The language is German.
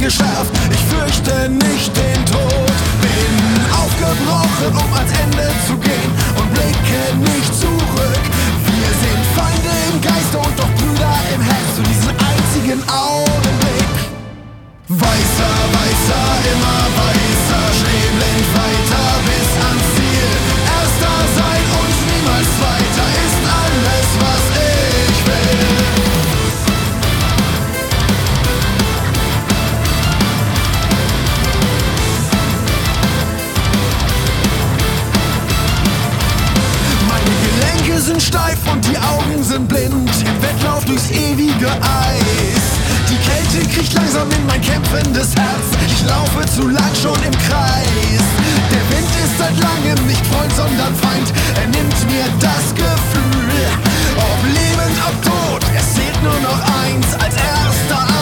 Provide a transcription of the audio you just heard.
geschärft. Ich fürchte nicht den Tod. Bin aufgebrochen, um ans Ende zu gehen und blicke nicht zurück. Wir sind Feinde im Geist und doch Brüder im Herz zu diesem einzigen Augenblick. Weißer, weißer, immer weißer, schneeblind weiter bis ans Ziel. Erster sein und niemals zweiter ist alles, was ich will. Meine Gelenke sind steif und die Augen sind blind im Wettlauf durchs ewige Eis. Die Kälte kriecht langsam in mein kämpfendes Herz. Ich laufe zu lang schon im Kreis. Der Wind ist seit langem nicht Freund, sondern Feind. Er nimmt mir das Gefühl, ob lebend, ob tot, es zählt nur noch eins als erster